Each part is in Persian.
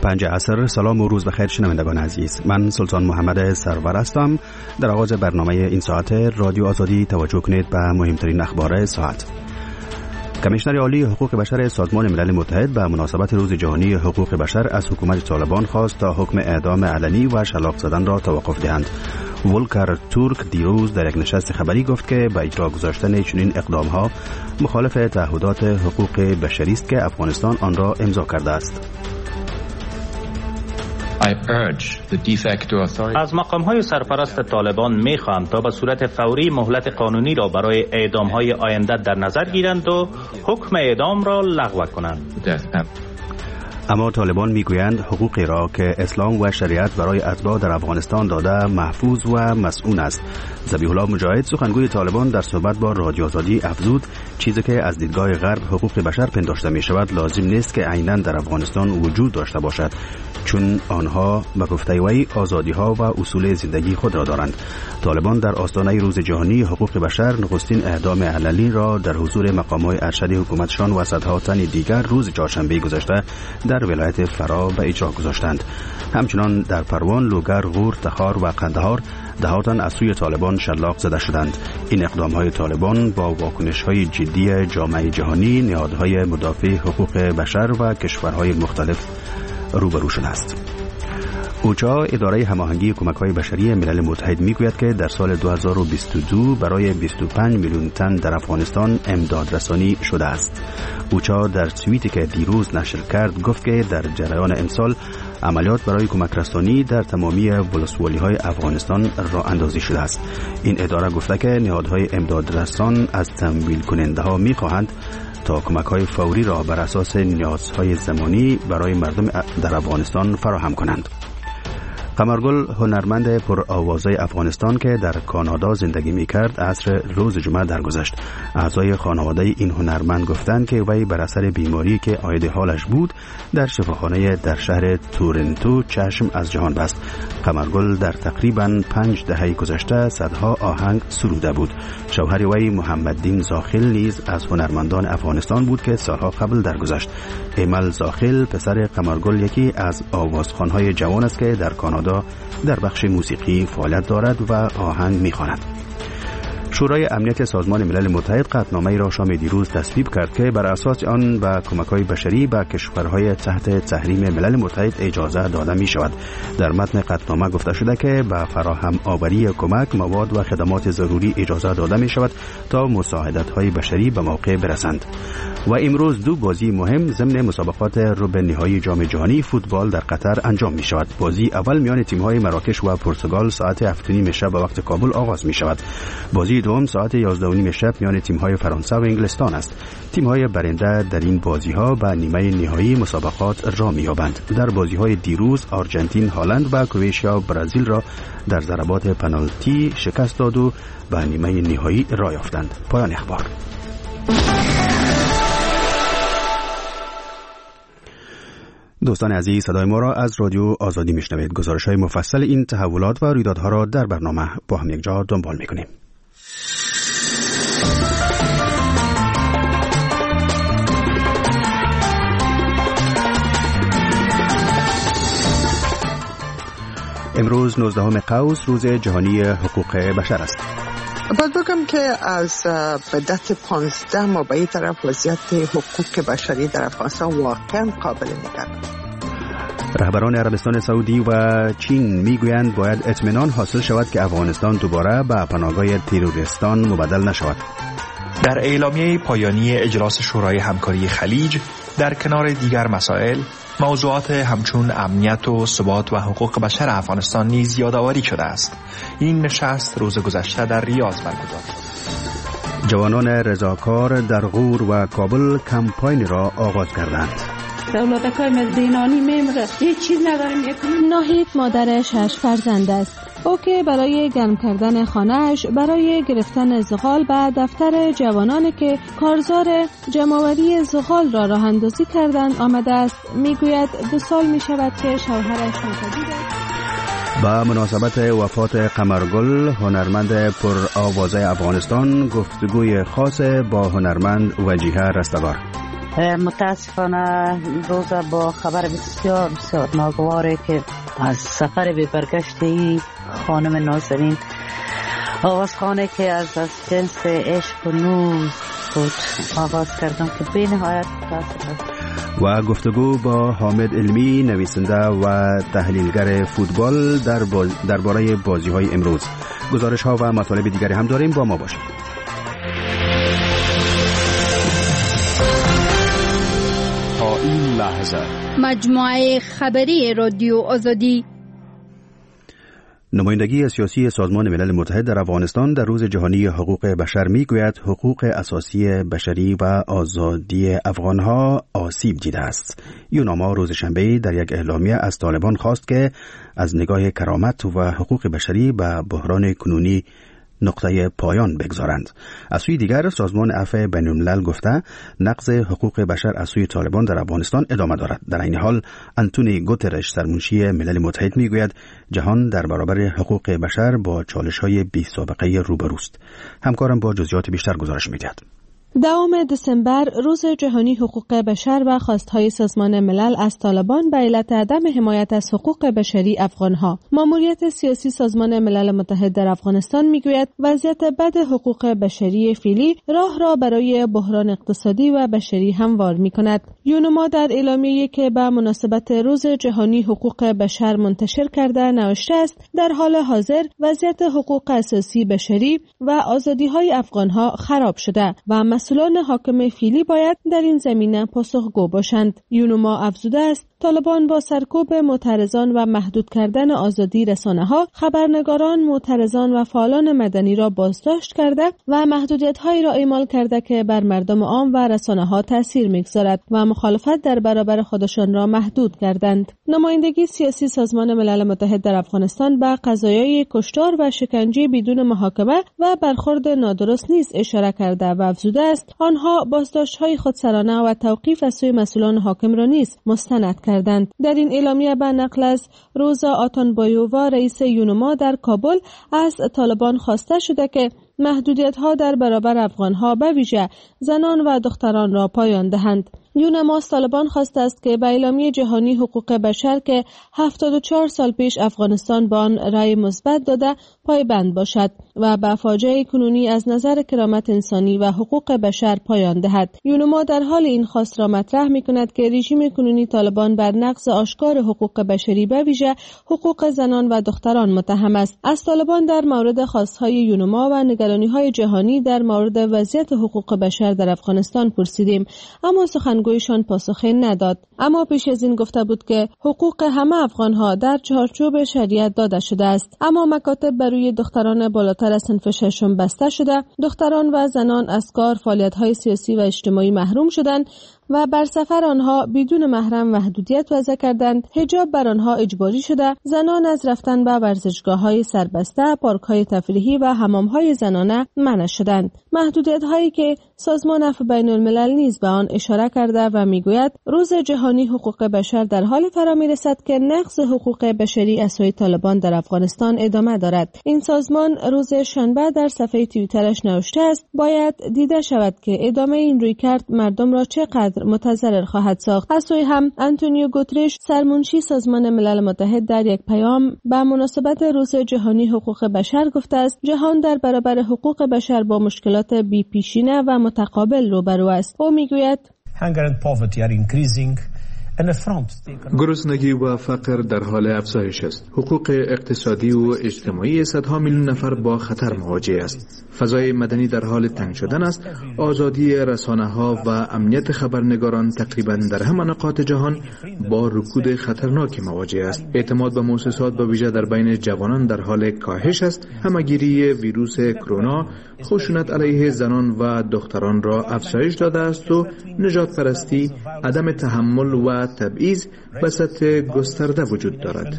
5 عصر. سلام و روز بخیر شنوندگان عزیز. من سلطان محمد سرور هستم. در آغاز برنامه این ساعت رادیو آزادی توجه کنید به مهمترین اخبار ساعت. کمیشنر عالی حقوق بشر سازمان ملل متحد به مناسبت روز جهانی حقوق بشر از حکومت طالبان خواست تا حکم اعدام علنی و شلاق زدن را توقف دهند. ولکر تورک دیروز در یک نشست خبری گفت که با اجرا گذاشتن چنین اقدام‌ها مخالف تعهدات حقوق بشری است که افغانستان آن را امضا کرده است. از مقام‌های سرپرست طالبان می‌خواهم تا به صورت فوری مهلت قانونی را برای اعدام‌های آینده در نظر گیرند و حکم اعدام را لغو کنند. اما طالبان میگویند حقوقی را که اسلام و شریعت برای اتباع در افغانستان داده محفوظ و مسئول است. ذبیح الله مجاهد سخنگوی طالبان در صحبت با رادیو آزادی افزود چیزی که از دیدگاه غرب حقوق بشر پنداشته می شود لازم نیست که عیناً در افغانستان وجود داشته باشد، چون آنها به گفته وی آزادی ها و اصول زندگی خود را دارند. طالبان در آستانه روز جهانی حقوق بشر نخستین اعدام علنی را در حضور مقام‌های ارشد حکومتشان و صدها تن دیگر روز چهارشنبه گذشته در ولایت فرا به اجرا گذاشتند. همچنان در پروان، لوگر، غور، تخار و قندهار دهاتن از سوی طالبان شلاق زده شدند. این اقدام‌های طالبان با واکنش‌های جدی جامعه جهانی، نهادهای مدافع حقوق بشر و کشورهای مختلف روبرو شده است. اوچا اداره هماهنگی کمک‌های بشری ملل متحد میگوید که در سال 2022 برای 25 میلیون تن در افغانستان امداد رسانی شده است. اوچا در توییتی که دیروز نشر کرد گفت که در جریان امسال عملیات برای کمک رسانی در تمامی ولسوالی‌های افغانستان راه اندازی شده است. این اداره گفته که نهادهای امداد رسان از تمویل کننده‌ها می‌خواهند تا کمک‌های فوری را بر اساس نیازهای زمانی برای مردم در افغانستان فراهم کنند. قمرگل هنرمند پرآوازه افغانستان که در کانادا زندگی می‌کرد عصر روز جمعه درگذشت. اعضای خانواده این هنرمند گفتند که وی بر اثر بیماری که عاید حالش بود در شفاخانه در شهر تورنتو چشم از جهان بست. قمرگل در تقریباً 5 دهه گذشته صدها آهنگ سروده بود. شوهر وی محمددین زاخل نیز از هنرمندان افغانستان بود که سالها قبل درگذشت. ایمل زاخل پسر قمرگل یکی از آوازخوان‌های جوان است که در کانادا در بخش موسیقی فعالیت دارد و آهنگ می‌خواند. شورای امنیت سازمان ملل متحد قطعنامه‌ای را شام دیروز تصویب کرد که بر اساس آن به کمک‌های بشری به کشورهای تحت تحریم ملل متحد اجازه داده می‌شود. در متن قطعنامه گفته شده که به فراهم آوری کمک، مواد و خدمات ضروری اجازه داده می‌شود تا مساعدت‌های بشری به موقع برسند. و امروز دو بازی مهم ضمن مسابقات ربع نهایی جام جهانی فوتبال در قطر انجام می‌شود. بازی اول میان تیم‌های مراکش و پرتغال ساعت 7:30 شب به وقت کابل آغاز می‌شود. بازی دوم ساعت 11:30 شب میان تیم‌های فرانسه و انگلستان است. تیم‌های برنده در این بازی‌ها به نیمه نهایی مسابقات راه می‌یابند. در بازی‌های دیروز آرژانتین، هلند و کرواتیا برزیل را در ضربات پنالتی شکست داد و به نیمه نهایی راه یافتند. پایان اخبار. دوستان عزیز، صدای ما را از رادیو آزادی میشنوید. گزارش‌های مفصل این تحولات و رویدادها را در برنامه با هم یکجا دنبال می‌کنیم. امروز 19 قوس روز جهانی حقوق بشر است. باید بگم که از بدت 15 ما به این طرف وضعیت حقوق بشری در افغانستان واقعا قابل نگرانی. رهبران عربستان سعودی و چین میگویند باید اطمینان حاصل شود که افغانستان دوباره به پناهگاه تروریستان مبدل نشود. در اعلامیه پایانی اجلاس شورای همکاری خلیج در کنار دیگر مسائل موضوعات همچون امنیت و ثبات و حقوق بشر افغانستان نیز یادآوری شده است. این نشست روز گذشته در ریاض برگزار شد. جوانان رضاکار در غور و کابل کمپاین را آغاز کردند. دولت کار مزدینانی میمره هیچ چیز نداریم. ناهید مادر 6 فرزند است. او که برای گرم کردن خانه‌اش برای گرفتن زغال به دفتر جوانانی که کارزار جمع‌آوری زغال را راه اندازی کردند آمده است. میگوید 2 سال می شود که شوهرش معتاد است. با مناسبت وفات قمرگل هنرمند پرآوازه افغانستان گفتگوی خاص با هنرمند وجیه رستگار. متاسفانه روز با خبر بسیار بسیار ناگواری که از سفر به برگشت خانم نازنین آوازخانه که از جنس عشق و نور بود آغاز کردم که به نهایت متاسف و گفتگو با حامد علمی نویسنده و تحلیلگر فوتبال درباره بازی‌های امروز. گزارش‌ها و مطالب دیگری هم داریم، با ما باشید. تا این لحظه مجموعه خبری رادیو آزادی. نمایندگی سیاسی سازمان ملل متحد در افغانستان در روز جهانی حقوق بشر میگوید حقوق اساسی بشری و آزادی افغانها آسیب دیده است. یوناما روز شنبه در یک اعلامیه از طالبان خواست که از نگاه کرامت و حقوق بشری به بحران کنونی نقطه پایان بگذارند. از سوی دیگر سازمان عفو بین‌الملل گفته نقض حقوق بشر از سوی طالبان در افغانستان ادامه دارد. در این حال آنتونی گوترش سرمنشی ملل متحد میگوید جهان در برابر حقوق بشر با چالش‌های بی‌سابقه روبروست. همکارم با جزئیات بیشتر گزارش می‌دهد. 10 دسامبر روز جهانی حقوق بشر و خواستهای سازمان ملل از طالبان به علت عدم حمایت از حقوق بشری افغانها. ماموریت سیاسی سازمان ملل متحد در افغانستان میگوید وضعیت بد حقوق بشری فعلی راه را برای بحران اقتصادی و بشری هموار میکند. یونما در اعلامیه‌ای که به مناسبت روز جهانی حقوق بشر منتشر کرده نوشته است در حال حاضر وضعیت حقوق اساسی بشری و آزادی‌های افغانها خراب شده و مسئولان حاکم فعلی باید در این زمینه پاسخگو باشند. یونما افزوده است طالبان با سرکوب معترضان و محدود کردن آزادی رسانه‌ها، خبرنگاران، معترضان و فعالان مدنی را بازداشت کرده و محدودیت‌هایی را اعمال کرده که بر مردم عام و رسانه‌ها تأثیر می‌گذارد و مخالفت در برابر خودشان را محدود کردند. نمایندگی سیاسی سازمان ملل متحد در افغانستان به قضایای کشتار و شکنجه بدون محاکمه و برخورد نادرست نیز اشاره کرده و افزوده است آنها بازداشت‌های خودسرانه و توقیف از سوی مسئولان حاکم را نیز مستند کردند. در این اعلامیه به نقل از روزا آتانبایووا رئیس یونما در کابل از طالبان خواسته شده که محدودیت‌ها در برابر افغان‌ها به ویژه زنان و دختران را پایان دهند. یونما از طالبان خواسته است که به اعلامیه جهانی حقوق بشر که 74 سال پیش افغانستان به آن رأی مثبت داده پایبند باشد و به فاجعه کنونی از نظر کرامت انسانی و حقوق بشر پایان دهد. یونما در حال این خواست را مطرح می‌کند که رژیم کنونی طالبان بر نقض آشکار حقوق بشری به ویژه حقوق زنان و دختران متهم است. از طالبان در مورد خواست‌های یونما و نگرانی‌های جهانی در مورد وضعیت حقوق بشر در افغانستان پرسیدیم، اما سخنگویشان پاسخی نداد. اما پیش از این گفته بود که حقوق همه افغان‌ها در چارچوب شریعت داده شده است، اما مکاتب برای دختران بالاتر از صنف ششم بسته شده، دختران و زنان از کار، فعالیت‌های سیاسی و اجتماعی محروم شدند و بر سفر آنها بدون محرم محدودیت وضع کردند. حجاب بر آنها اجباری شده، زنان از رفتن به ورزشگاه‌های سربسته، پارک‌های تفریحی و حمام‌های زنانه منع شدند. محدودیت‌هایی که سازمان عفو بین‌الملل نیز به آن اشاره کرده و میگوید روز جهانی حقوق بشر در حال فرا میرسد که نقض حقوق بشری از سوی طالبان در افغانستان ادامه دارد. این سازمان روز شنبه در صفحه توییترش نوشته است باید دیده شود که ادامه این رویکرد مردم را چقدر متضرر خواهد ساخت. از سوی هم آنتونیو گوترش سرمنشی سازمان ملل متحد در یک پیام به مناسبت روز جهانی حقوق بشر گفته است جهان در برابر حقوق بشر با مشکلات بی‌پیشینه و متقابل روبرو است. او میگوید گرسنگی و فقر در حال افزایش است. حقوق اقتصادی و اجتماعی صدها میلیون نفر با خطر مواجه است. فضای مدنی در حال تنگ شدن است. آزادی رسانه‌ها و امنیت خبرنگاران تقریباً در همه نقاط جهان با رکود خطرناک مواجه است. اعتماد به مؤسسات به ویژه در بین جوانان در حال کاهش است. همه‌گیری ویروس کرونا خشونت علیه زنان و دختران را افزایش داده است و نژاد پرستی، عدم تحمل و تبعیض به سطح گسترده وجود دارد.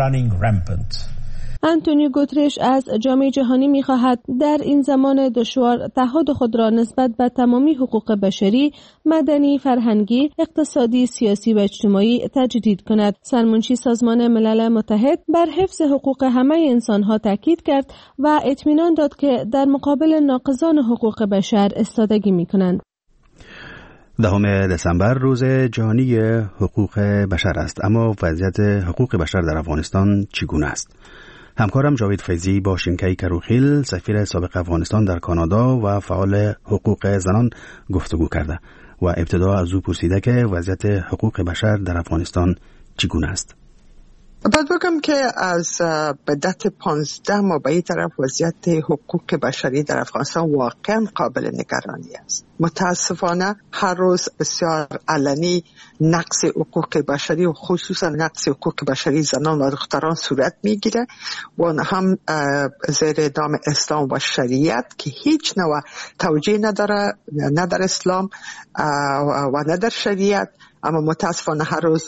آنتونیو گوترش از جامعه جهانی می‌خواهد در این زمان دشوار تعهد خود را نسبت به تمامی حقوق بشری، مدنی، فرهنگی، اقتصادی، سیاسی و اجتماعی تجدید کند. سرمنشی سازمان ملل متحد بر حفظ حقوق همه انسان‌ها تاکید کرد و اطمینان داد که در مقابل ناقضان حقوق بشر ایستادگی می‌کنند. 10 دسامبر روز جهانی حقوق بشر است، اما وضعیت حقوق بشر در افغانستان چگونه است؟ همکارم جاوید فیضی با شینکای کروخیل، سفیر سابق افغانستان در کانادا و فعال حقوق زنان گفتگو کرده و ابتدا از او پرسیده که وضعیت حقوق بشر در افغانستان چگونه است. باید بگم که از بدت 15 ماه به این طرف وضعیت حقوق بشری در افغانستان واقعا قابل نگرانی است. متاسفانه هر روز بسیار علنی نقض حقوق بشری و خصوصا نقض حقوق بشری زنان و دختران صورت میگیره و هم زیر نام اسلام و شریعت که هیچ نوع توجیه نداره، نه در اسلام و نه در شریعت، اما متاسفانه هر روز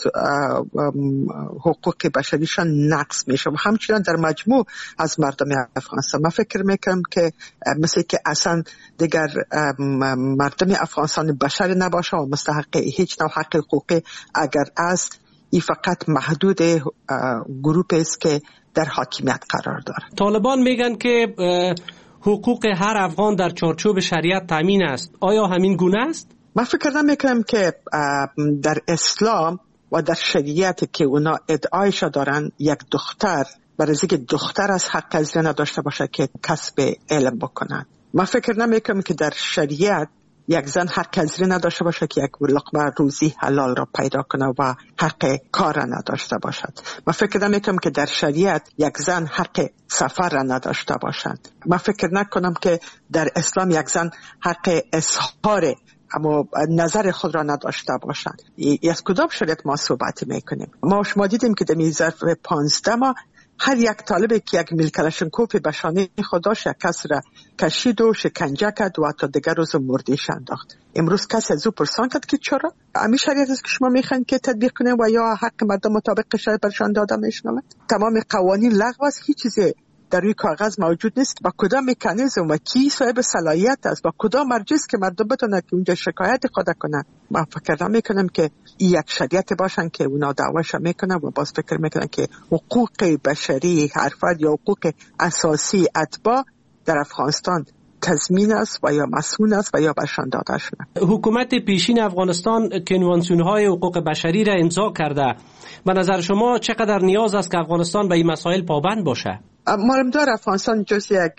حقوق بشریشان نقض میشه و همچنان در مجموع از مردم افغانستان. من فکر میکنم که مثل که اصلا دیگر مردم افغانستان بشر نباشه و مستحق هیچ نوع حق حقوقی اگر است، این فقط محدود گروه است که در حاکمیت قرار داره. طالبان میگن که حقوق هر افغان در چارچوب شریعت تامین است. آیا همین گونه است؟ من فکر نمیکنم که در اسلام و در شریعت که اونا ادعایش دارن یک دختر برای اینکه دختر از حق از نداشته باشه که کسب علم بکنن. من فکر نمیکنم که در شریعت یک زن حق از نداشته باشه که یک لقمه روزی حلال را پیدا کنه و حق کار نداشته باشد. من فکر نمیکنم که در شریعت یک زن حق سفر را نداشته باشد. من فکر نکنم که در اسلام یک زن حق اظهار اما نظر خود را نداشته باشند. از کدام شریعت ما صحبت میکنیم؟ ما شما دیدیم که در ظرف 15 ماه هر یک طالبی که یک میلکلاشنکوف به شانه خود داشت، یک کس را کشید و شکنجه کرد و تا دیگر روز مردیش انداخت. امروز کسی از او پرسان کرد که چرا؟ همین شریعت است که شما میخواین که تطبیق کنیم و یا حق مردم مطابق شریعت برشان داده میشنوه؟ تمام قوانین لغو است، هیچ چیزی در روی کاغذ موجود نیست. با کدام مکانیزم و کی صاحب صلاحیت است، با کدام مرجع است که مردم بتونن که اونجا شکایت خود کنن؟ من فکر میکنم که این یک شریعت باشن که اونا دعواش میکنن و باز فکر میکنن که حقوق بشری هر فرد یا حقوق اساسی اتباع در افغانستان تضمین است و یا مسئول است و یا برشان داده شده. حکومت پیشین افغانستان کنوانسیون‌های حقوق بشری را امضا کرده. به نظر شما چقدر نیاز است که افغانستان به این مسائل پابند باشه؟ مهمدار افغانستان جز یک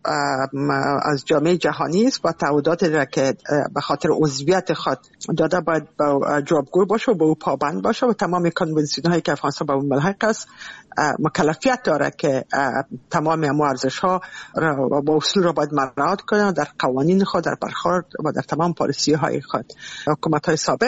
از جامعه جهانی است و تعهداتی را که به خاطر عضویت خود داده باید جوابگو باشه و به او پابند باشه و تمام کنوانسیون هایی که افغانستان به اون ملحق است مکلفیت داره که تمام ارزش‌ها و اصول را باید مراعات کنه در قوانین خود، در برخورد و در تمام پالیسی‌های خود. حکومت‌های سابق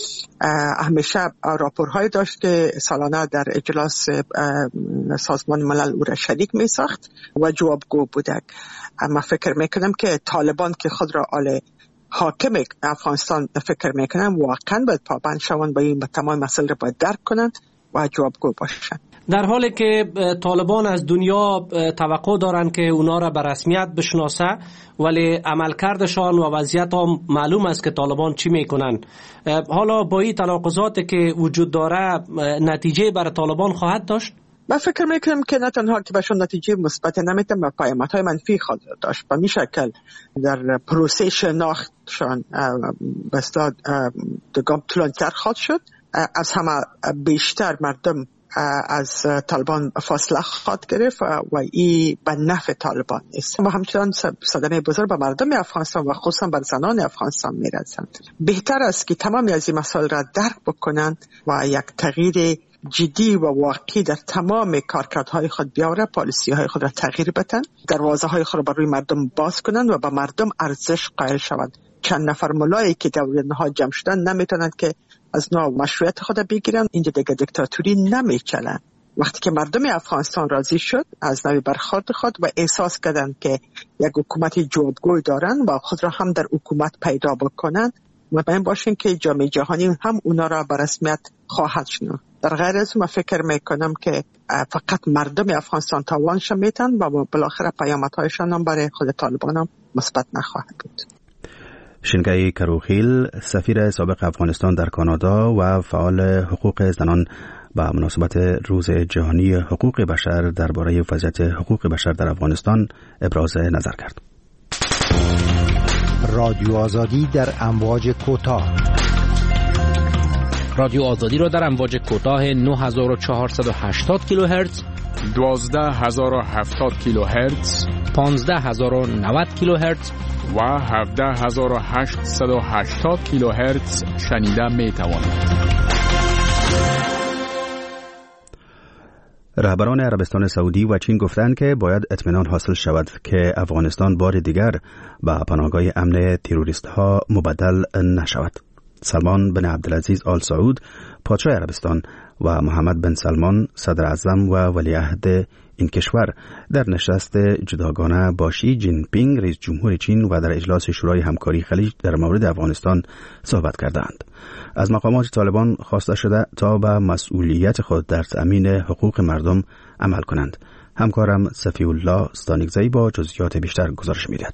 همیشه راپورهای داشت که سالانه در اجلاس سازمان ملل او را شریک می‌ساخت و جوابگو بودند. اما فکر می‌کنم که طالبان که خود را حاکم افغانستان فکر می‌کنم واقعاً باید پابند شوند و این تمام مسائل را باید درک کنند و جوابگو باشند. در حالی که طالبان از دنیا توقع دارند که اونا را به رسمیت بشناسه، ولی عملکردشان و وضعیت هم معلوم است که طالبان چی میکنن. حالا با این تناقضاتی که وجود داره نتیجه برای طالبان خواهد داشت؟ من فکر میکنم که نه تنها که بهشون نتیجه مثبت نمیتن و پیامدهای منفی خواهد داشت. به این شکل در پروسه شناختشان بسیار دگام طولانی‌تر خواهد شد. از همه بیشتر مردم از طالبان فاصله خواهد گرفت و این به نفع طالبان است. و همچنان صدمه بزرگ به مردم افغانستان و خصوصا بر زنان افغانستان میرسند. بهتر است که تمامی از این مسائل را درک بکنند و یک تغییر جدی و واقعی در تمام کارکردهای خود بیاوره، پالیسی های خود را تغییر بدن، دروازه های خود را برای مردم باز کنند و به مردم ارزش قائل شوند. چند نفر ملایی که در اونها جمع شدن نمیتونند که از نوع مشروعیت خود بگیرن. اینجا دیگه دیکتاتوری نمیچلن. وقتی که مردم افغانستان راضی شد از نوع برخورد خود و احساس کردند که یک حکومت جوابگوی دارن و خود را هم در حکومت پیدا بکنند، مطمئن باشین که جامعه جهانی هم اونا را به رسمیت خواهد شناخت. در غیر از اون فکر میکنم که فقط مردم افغانستان تاوان شمیتن و بالاخره پیامدهایشان هم برای خود طالبان هم مثبت نخواهد بود. شینکای کروخیل، سفیر سابق افغانستان در کانادا و فعال حقوق زنان، با مناسبت روز جهانی حقوق بشر درباره وضعیت حقوق بشر در افغانستان ابراز نظر کرد. رادیو آزادی در امواج کوتاه. رادیو آزادی را در امواج کوتاه 9480 کیلوهرتز، 12070 کیلوهرتز، 15090 کیلوهرتز و 17880 کیلوهرتز شنیده می توانید. رهبران عربستان سعودی و چین گفتند که باید اطمینان حاصل شود که افغانستان بار دیگر به پناهگاه امن تروریست ها مبدل نشود. سلمان بن عبدالعزیز آل سعود پادشاه عربستان و محمد بن سلمان صدر اعظم و ولیعهد این کشور در نشست جداگانه با شی جین پینگ رئیس جمهور چین و در اجلاس شورای همکاری خلیج در مورد افغانستان صحبت کردند. از مقامات طالبان خواسته شده تا به مسئولیت خود در تأمین حقوق مردم عمل کنند. همکارم صفی الله استانگزی با جزئیات بیشتر گزارش می‌دهد.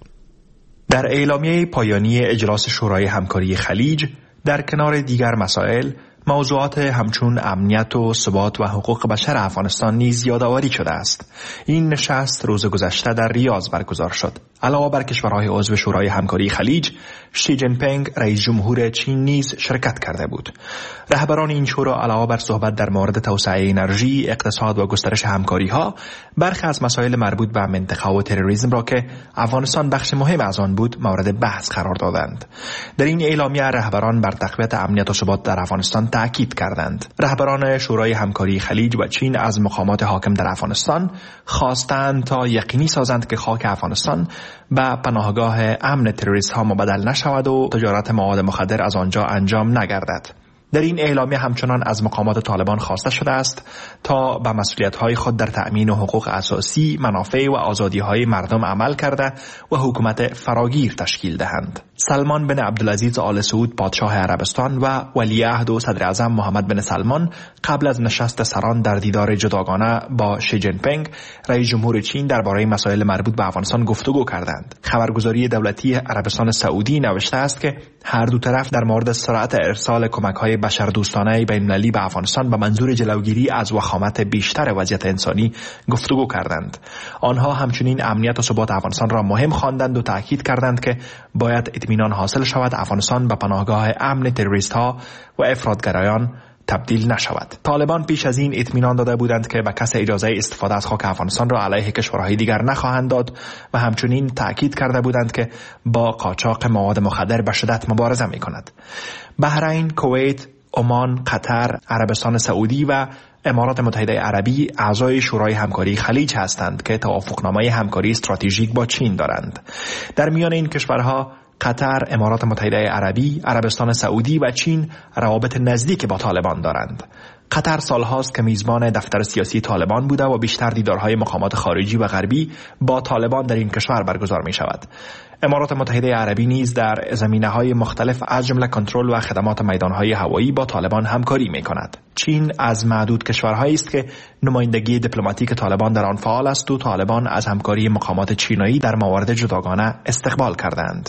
در اعلامیه پایانی اجلاس شورای همکاری خلیج در کنار دیگر مسائل، موضوعات همچون امنیت و ثبات و حقوق بشر افغانستان نیز یادآوری شده است. این نشست روز گذشته در ریاض برگزار شد. علاوه بر کشورهای عضو شورای همکاری خلیج، شی جین پینگ رئیس جمهور چین نیز شرکت کرده بود. رهبران این شورا علاوه بر صحبت در مورد توسعه انرژی، اقتصاد و گسترش همکاری‌ها، برخی از مسائل مربوط به منطقه و تروریسم را که افغانستان بخش مهم از آن بود مورد بحث قرار دادند. در این اعلامیه رهبران بر تقویت امنیت و ثبات در افغانستان تاکید کردند. رهبران شورای همکاری خلیج و چین از مقامات حاکم در افغانستان خواستند تا یقینی سازند که خاک افغانستان به پناهگاه امن تروریست ها مبدل نشود و تجارت مواد مخدر از آنجا انجام نگردد. در این اعلامیه همچنان از مقامات طالبان خواسته شده است تا به مسئولیت‌های خود در تأمین حقوق اساسی، منافع و آزادی‌های مردم عمل کرده و حکومت فراگیر تشکیل دهند. سلمان بن عبدالعزیز آل سعود پادشاه عربستان و ولیعهد و صدر اعظم محمد بن سلمان قبل از نشست سران در دیدار جداگانه با شی جین پینگ رئیس جمهور چین درباره مسائل مربوط به افغانستان گفتگو کردند. خبرگزاری دولتی عربستان سعودی نوشته است که هر دو طرف در مورد سرعت ارسال کمک‌های بشردوستانه بین‌المللی به افغانستان به منظور جلوگیری از وخامت بیشتر وضعیت انسانی گفتگو کردند. آنها همچنین امنیت و ثبات افغانستان را مهم خواندند و تاکید کردند که باید اطمینان حاصل شود افغانستان به پناهگاه امن تروریست‌ها و افراطگرایان تبدیل نشود. طالبان پیش از این اطمینان داده بودند که به کس اجازه استفاده از خاک افغانستان را علیه کشورهای دیگر نخواهند داد و همچنین تاکید کرده بودند که با قاچاق مواد مخدر به شدت مبارزه می‌کند. بحرین، کویت، عمان، قطر، عربستان سعودی و امارات متحده عربی اعضای شورای همکاری خلیج هستند که توافقنامه همکاری استراتژیک با چین دارند. در میان این کشورها قطر، امارات متحده عربی، عربستان سعودی و چین روابط نزدیک با طالبان دارند. قطر سالهاست که میزبان دفتر سیاسی طالبان بوده و بیشتر دیدارهای مقامات خارجی و غربی با طالبان در این کشور برگزار می شود. امارات متحده عربی نیز در زمینه‌های مختلف از جمله کنترل و خدمات میدانهای هوایی با طالبان همکاری می کند. چین از معدود کشورهایی است که نمایندگی دیپلماتیک طالبان در آن فعال است و طالبان از همکاری مقامات چینایی در موارد جداگانه استقبال کردند.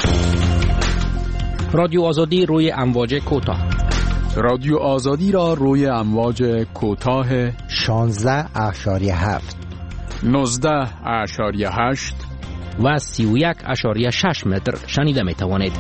رادیو آزادی روی امواج کوتاه. رادیو آزادی را روی امواج کوتاه 16.7 19.8 و 31.6 متر شنیده می توانید.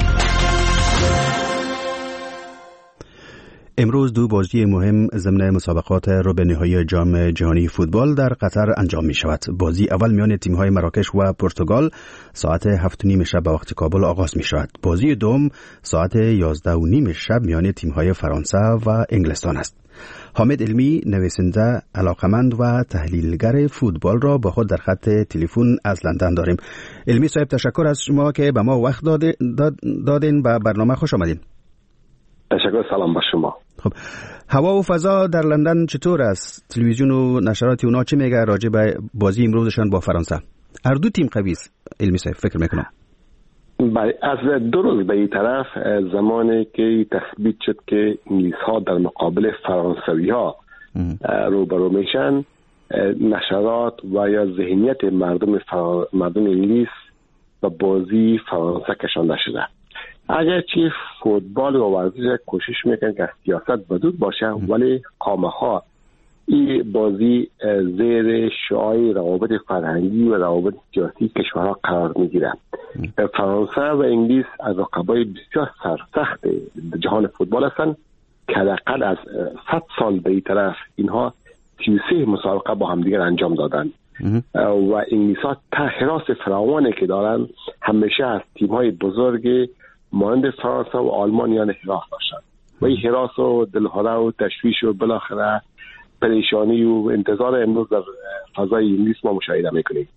امروز دو بازی مهم ضمن مسابقات ربع نهایی جام جهانی فوتبال در قطر انجام می شود. بازی اول میان تیم‌های مراکش و پرتغال ساعت 7:30 شب به وقت کابل آغاز می شود. بازی دوم ساعت 11:30 شب میان تیم‌های فرانسه و انگلستان است. حامد علمی نویسنده، علاقمند و تحلیلگر فوتبال را با خود در خط تلفن از لندن داریم. علمی صاحب، تشکر از شما که به ما وقت دادین به برنامه. خوش آمدین. تشکر. سلام با شما. خب، هوا و فضا در لندن چطور است؟ تلویزیون و نشرات اونا چی میگه راجع به بازی امروزشان با فرانسه؟ هر دو تیم قوی است علمی صاحب، فکر میکنم. بله، از 2 روز به این طرف زمانی که تثبیت شد که انگلیس ها در مقابل فرانسوی ها روبرو میشن، نشرات و یا ذهنیت مردم انگلیس به بازی فرانسه کشانده شده. اگرچه فوتبال و ورزش کوشش میکنن که سیاست بدود باشه، ولی قامها این بازی زیر شعاع روابط فرهنگی و روابط سیاسی کشورها قرار میگیره. فرانسه و انگلیس از رقبای بسیار سرسخت جهان فوتبال هستند که حداقل از 100 سال به این طرف اینها 33 مسابقه با هم دیگر انجام دادن و انگلیس ها حراس فراوانی که دارن همیشه از تیم های بزرگ مانند فرانسه و آلمان یعنی حراس داشتن و این حراس و دلهره و تشویش و بالاخره پریشانی و انتظار امروز در فضای انگلیس ما مشاهده میکنیم.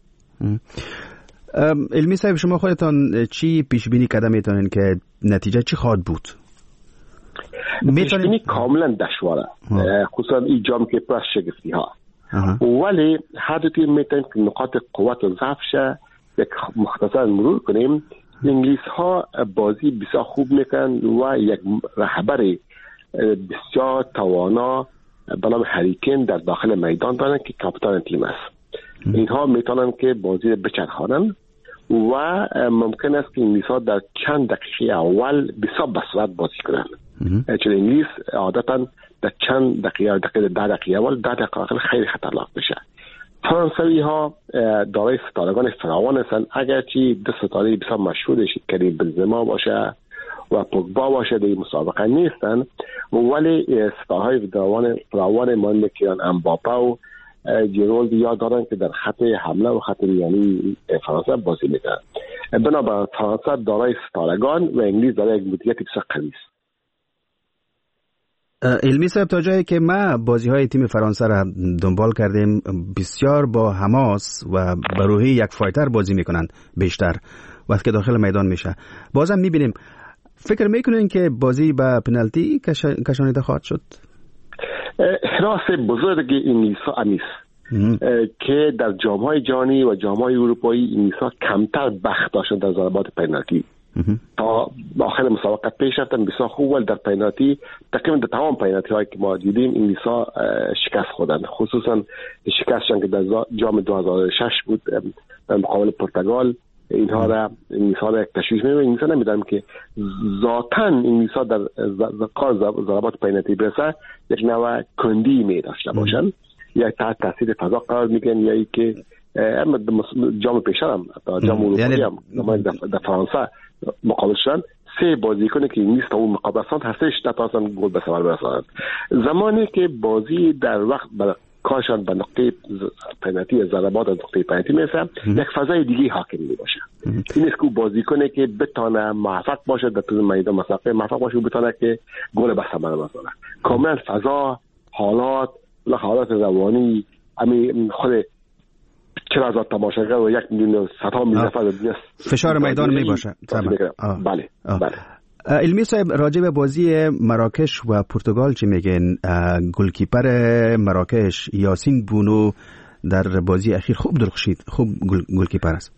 علمی صاحب، شما خودتان چی پیش بینی کرده میتونین که نتیجه چی خواهد بود؟ پیش بینی کاملا دشواره، خصوصا این جام که پر از شگفتی ها، ولی هر دو تیم میتونن که نقاط قوت و ضعفش یک مختصر مرور کنیم. انگلیس ها بازی بسیار خوب میکنن و یک رهبر بسیار توانا به نام هری کین در داخل میدان دارن که کاپیتان تیم است. اینها میتونن که بازی بچرخانن و ممکن است که انگلیس ها در چند دقیقه اول بسیار بسرعت بازی کنن، چون انگلیس عادتا در چند دقیقه 10 دقیقه اول 10 دقیقه آخر خیلی خطرناک بشه. فرانسوی ها دارای ستارگان فراوان هستند، اگرچه 2 ستاره بسیار مشهورش کریم بنزما باشه و پوگبا باشه در این مسابقه نیستن، ولی ستارهای فراوان مانند کیلیان امباپه و جیرولد یا دارن که در خط حمله و خط میانی فرانسه بازی میکنن. بنابراین فرانسه دارای ستارگان و انگلیس دارای یک مدیریت بسیار قوی است. علمی صاحب، تا جایی که ما بازی های تیم فرانسه را دنبال کردیم بسیار با حماس و بروحی یک فایتر بازی میکنن، بیشتر وقتی که داخل میدان میشه. بازم میبینیم. فکر میکنین که بازی با پنالتی کشانیده خواهد شد؟ حراس بزرگ انگلیس‌ها امیس که در جام‌های جهانی و جام‌های اروپایی انگلیس‌ها کمتر بخت داشتن در ضربات پنالتی. تا آخر مسابقه پیش رفتن بسیار خوب، ولی در پنالتی تقریبا در تمام پنالتی هایی که ما دیدیم انگلیس‌ها شکست خوردن، خصوصا شکستشون که در جام 2006 بود در مقابل پرتغال. اینها را انگلیس‌ها را یک تشویش می‌بینیم. انگلیس‌ها نمی‌دونم که ذاتاً انگلیس‌ها در کار ضربات پنالتی برسه یک نوع کندی می داشته باشن، یا تحت تاثیر فضا قرار میگن، یا ای که جام پیشتر هم جام اروپایی هم در فرانسه مقابل شدن 3 بازیکن که انگلیس تا اون مقابل هستند هستش نتونستن گل به ثمر برسانند. زمانی که بازی در وقت کارشان به نقطه پنالتی ضربات از نقطه پنالتی میرسه، یک فضای دیگه حاکم میشه. این است که بازیکنه که بتونه موفق باشه در طول میدان مسابقه، موفق باشه و بتونه که گل به ثمر برسونه. کاملا فضا، حالات روانی، خود 40,000 تماشاگر و 1,100,000 نفر فشار میدان می باشه. بله. علمی صاحب، راجع به بازی مراکش و پرتغال چی میگن؟ گلکیپر مراکش یاسین بونو در بازی اخیر خوب درخشید، خوب گلکیپر است.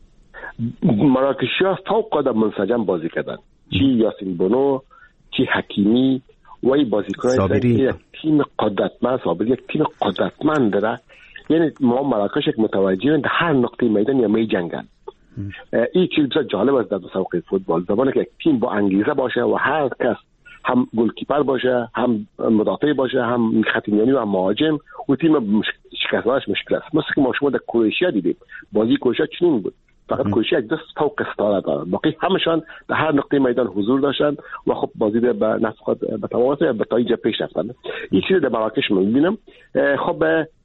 مراکشی‌ها فوق‌العاده منسجم بازی کردن، چی یاسین بونو چی حکیمی و این بازیکنان یک تیم قدرتمند، یک تیم قدرتمند داره. یعنی ما مراکش یک متوجه در هر نقطه میدان یا می جنگن. این چیز بسیار جالب است در مسابقه فوتبال، زمانی که یک تیم با انگیزه باشه و هر کس هم گلکیپر باشه، هم مدافع باشه، هم خط میانی و هم مهاجم، و تیم شکستش مشکل است. مثل که ما شما در کرواتیا دیدیم، بازی کرواتیا چنین بود، فقط کرواتیا یک دست فوق استاره داره، باقی همشان در هر نقطه میدان حضور داشتن و خب بازی به نفقات به تمامات به تایید پیش رفتن. این چیز در مراکش می‌بینم. خب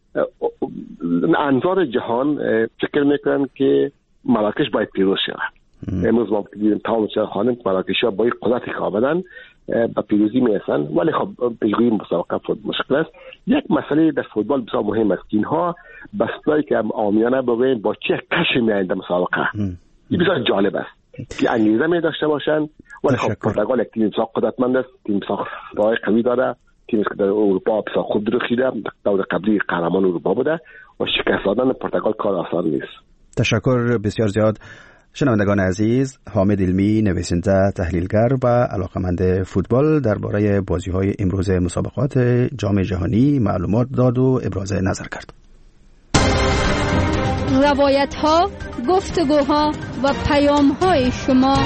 انظار جهان فکر میکنن که مراکش باید پیروز شود. امروز ما دیدیم تمام خانم مراکشی‌ها با قدرت که آمدن به پیروزی میرسن، ولی خب پیروزی مسابقه فوتبال مشکل است. یک مسئله در فوتبال بسیار مهم است که اینها بسیاری که عامیانه ببینید با چه کشی میایند در مسابقه. این بسیار جالب است که انگیزه می داشته باشن، ولی خب پرتغال یک تیم بسیار قدرتمند است، تیم بسیار قوی داره، تیمی که در اروپا بسیار خوب درخشیده، دور قبلی قهرمان اروپا بوده و شکست دادن پرتغال کار آسان نیست. تشکر بسیار زیاد. شنوندگان عزیز، حامد علمی، نویسنده، تحلیلگر و علاقمند فوتبال درباره بازی‌های امروز مسابقات جام جهانی معلومات داد و ابراز نظر کرد. روایت‌ها، گفتگوها و پیام‌های شما.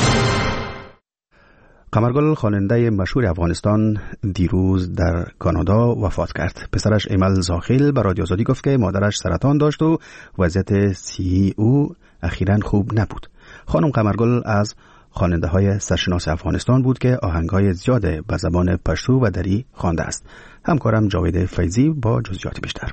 قمرگل، خواننده مشهور افغانستان، دیروز در کانادا وفات کرد. پسرش ایمل زاخیل به رادیو آزادی گفت که مادرش سرطان داشت و وضعیت صحی او اخیراً خوب نبود. خانم قمرگل از خواننده های سرشناس افغانستان بود که آهنگ های زیاد به زبان پشتو و دری خوانده است. همکارم جاوید فیضی با جزئیات بیشتر.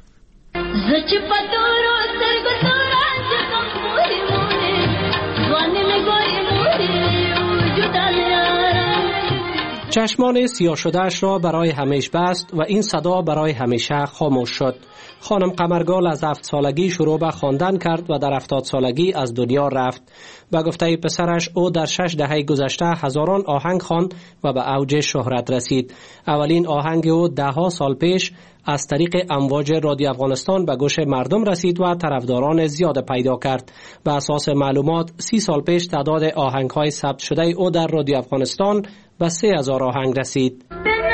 چشمان سیاه شدهش را برای همیشه بست و این صدا برای همیشه خاموش شد. خانم قمرگل از 7 سالگی شروع به خواندن کرد و در 70 سالگی از دنیا رفت. به گفته پسرش او در 6 دهه گذشته هزاران آهنگ خواند و به اوج شهرت رسید. اولین آهنگ او 10 سال پیش از طریق امواج رادیو افغانستان به گوش مردم رسید و طرفداران زیاد پیدا کرد. به اساس معلومات 30 سال پیش تعداد آهنگ‌های ثبت شده او در رادیو افغانستان به 3000 آهنگ رسید.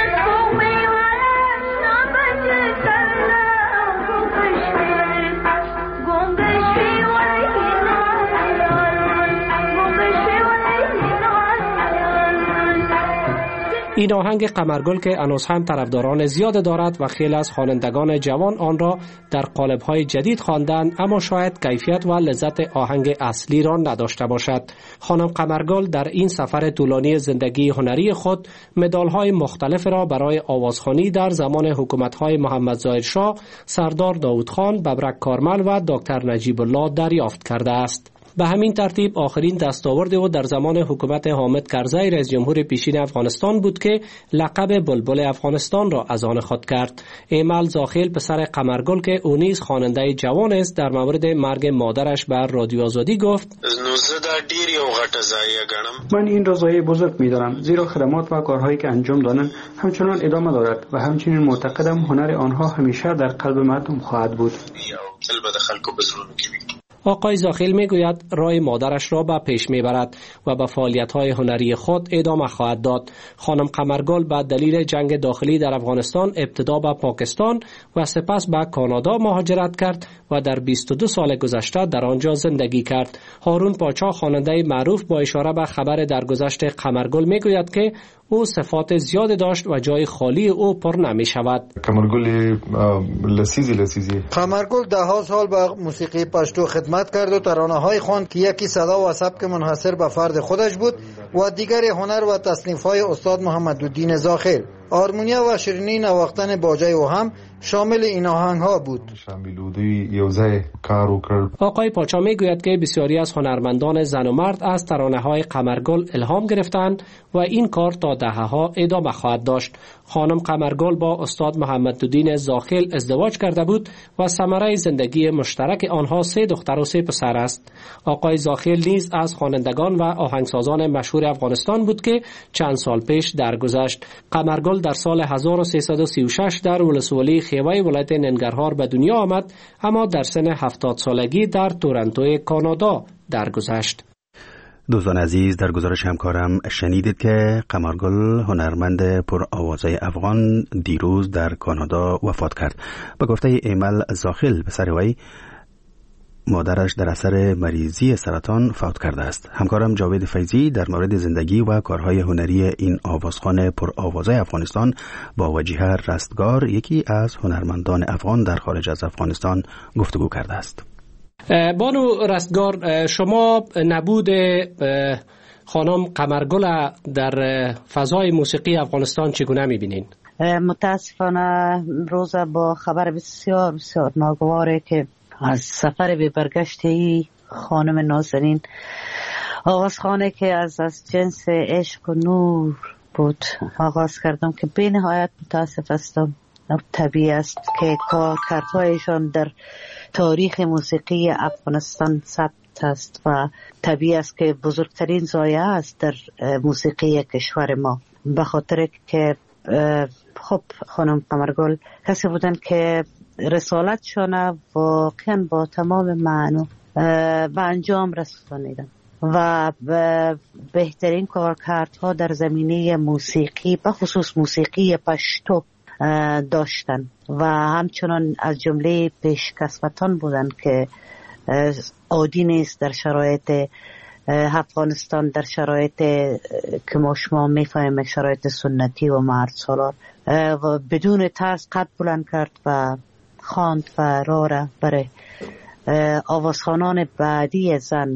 این آهنگ قمرگل که هنوز هم طرفداران زیاد دارد و خیلی از خوانندگان جوان آن را در قالب‌های جدید خواندند، اما شاید کیفیت و لذت آهنگ اصلی را نداشته باشد. خانم قمرگل در این سفر طولانی زندگی هنری خود مدال‌های مختلف را برای آوازخوانی در زمان حکومت‌های محمد ظاهر شاه، سردار داود خان، ببرک کارمل و دکتر نجیب الله دریافت کرده است. به همین ترتیب آخرین دستاورد او در زمان حکومت حامد کرزی رئیس جمهور پیشین افغانستان بود که لقب بلبل افغانستان را از آن خود کرد. ایمل زاخیل پسر قمرگل که او نیز خواننده جوان است در مورد مرگ مادرش بر رادیو آزادی گفت: من این را ضایعه بزرگ می‌دانم، زیرا خدمات و کارهایی که انجام دادند همچنان ادامه دارد و همچنین معتقدم هنر آنها همیشه در قلب مردم خواهد بود. آقای زاخیل میگوید راه مادرش را به پیش میبرد و به فعالیت‌های هنری خود ادامه خواهد داد. خانم قمرگل به دلیل جنگ داخلی در افغانستان ابتدا به پاکستان و سپس به کانادا مهاجرت کرد و در 22 سال گذشته در آنجا زندگی کرد. هارون پاچا خواننده معروف با اشاره به خبر درگذشت قمرگل میگوید که او صفات زیاد داشت و جای خالی او پر نمی شود. قمرگل لسیزی قمرگل 10 سال به موسیقی پشتو خدمت کرد و ترانه‌های خواند که یکی صدا و سبک منحصر به فرد خودش بود و دیگری هنر و تصنیف‌های استاد محمدالدین زاخیل. آرمونیا و شیرینی نواختن باجه او هم شامل این آهنگ‌ها بود. آقای پاچا میگوید که بسیاری از هنرمندان زن و مرد از ترانه‌های قمرگل الهام گرفتند و این کار تا دهه‌ها ادامه خواهد داشت. خانم قمرگل با استاد محمدالدین زاخیل ازدواج کرده بود و ثمره زندگی مشترک آنها 3 دختر و 3 پسر است. آقای زاخیل نیز از خوانندگان و آهنگسازان مشهور افغانستان بود که چند سال پیش درگذشت. قمرگل در سال 1336 در ولسوالی خیوه ولایت ننگرهار به دنیا آمد، اما در سن 70 سالگی در تورنتو کانادا درگذشت. دوستان عزیز، در گزارش همکارم شنیدید که قمرگل هنرمند پر آوازه افغان دیروز در کانادا وفات کرد. به گفته ایمل زاخیل پسر وی، مادرش در اثر مریضی سرطان فوت کرده است. همکارم جاوید فیضی در مورد زندگی و کارهای هنری این آوازخوان پر آوازه افغانستان با وجیه رستگار، یکی از هنرمندان افغان در خارج از افغانستان، گفتگو کرده است. بانو رستگار، شما نبود خانم قمرگل در فضای موسیقی افغانستان چگونه می‌بینین؟ متاسفانه روز با خبر بسیار بسیار ناگواره که از سفر به برگشتی خانم نازنین، آوازخوانی که از جنس عشق و نور بود آغاز کردم که به نهایت متاسف هستم. طبیعی است که کارکردهایشان در تاریخ موسیقی افغانستان ثبت است و طبیعی است که بزرگترین ضایعه است در موسیقی کشور ما، به خاطر که خب خانم قمرگل کسی بودن که رسالتشان واقعا با تمام معنی به انجام رسانیدن و بهترین کارکردها در زمینه موسیقی به خصوص موسیقی پشتو داشتن و همچنان از جمله پیشکسوتان بودن که عادی نیست در شرایط افغانستان، در شرایط که ما شما میفهمیم شرایط سنتی و مرد سالار، و بدون ترس قد بلند کرد و خواند و راه برای آوازخوانان بعدی زن